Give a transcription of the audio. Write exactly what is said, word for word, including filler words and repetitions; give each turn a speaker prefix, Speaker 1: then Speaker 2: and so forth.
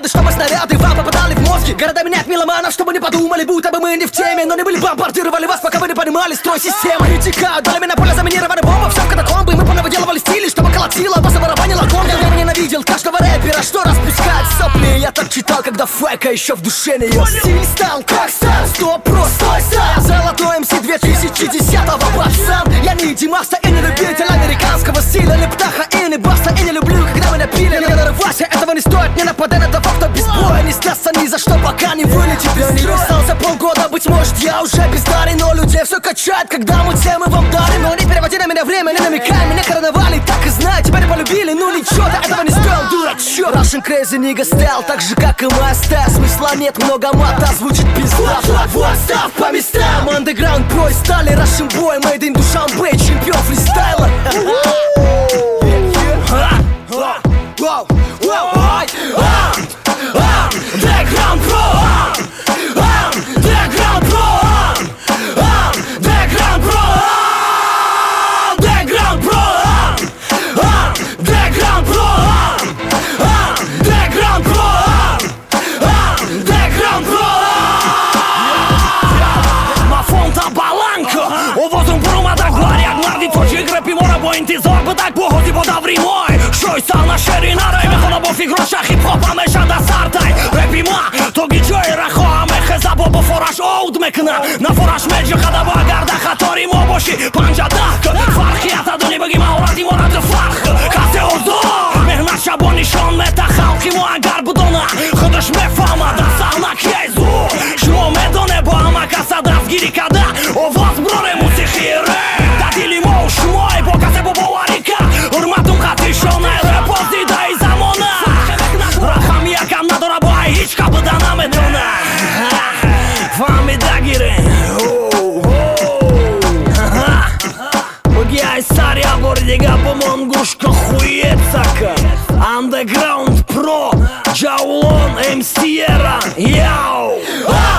Speaker 1: чтобы снаряды вам попадали в мозги. Города менять меломанов, чтобы не подумали, будто бы мы не в теме. Но не были бомбардировали вас, пока вы не понимали строй системы. И текают долями на поле заминированы бомбы. Все в катакомбы, мы понавыделывали стили, чтобы колотило, вас оборонило конга. Я ненавидел каждого рэпера, что распускает сопли. Я так читал, когда фэка еще в душе не ее стиль стал как стал, стоп, просто стал. Золотой эм си две тысячи десятого, пацан. Я не Димаса и не любитель американского стиля. Не птаха и не баста, и не люблю, когда меня пили. Не нарывайся, этого не стоит, не нападай на того, кто без боя. Не снятся ни за что, пока не вылетит. Я не остался полгода, быть может, я уже бездарен. Но людей все качает, когда мы темы вам дарим. Но не переводи на меня время, не намекай, меня короновали. Так и знай, тебя не полюбили, ну ничего, ты этого не стоил, дурачок. Russian Crazy Nigga стал, так же как и моя стая. Смысла нет, много мата, звучит пизда. Вот, став по местам. Underground Pro стали Russian Boy, Made in Душанбе, чемпион фристайла. Underground Pro, Underground Pro, Underground Pro, Underground Pro, Underground Pro, Underground Pro, Underground Pro. Ma fonta balancă, o văzut în bruma da gloria. Glardi toci grăpi mora bo intizor, bă tak pohodzi bo davri moj. Shoj sal na sherinare, me hono bo fi grosha hip hop a me shada sartaj. Repi ma, to gigjoj raho a me heza bo bo forash oud me këna. Na forash me gjë kada bo agarda hatori mo boshi panja dahkë. Farkjata do një bëgi ma urati mora të farkë. Ka se ozo, me hna shabo një shon me ta halki mo agar budona. Hëdësh me fama da sahna kjejzu. Shmo me do ne bo ama kasa da zgiri kada. O vas brore mu si khire. Da dili mo shmoj, bo ka se bo bo arika. Urmatun ka ti shona e repozi da i zamona. Raham jakam na dora bo a hiç ka bëdana me tona. Fami da gire. Bëgjaj sarja bordiga po mon gushka hujecaka. Underground Pro, Jaulon, эм си Era. Yo!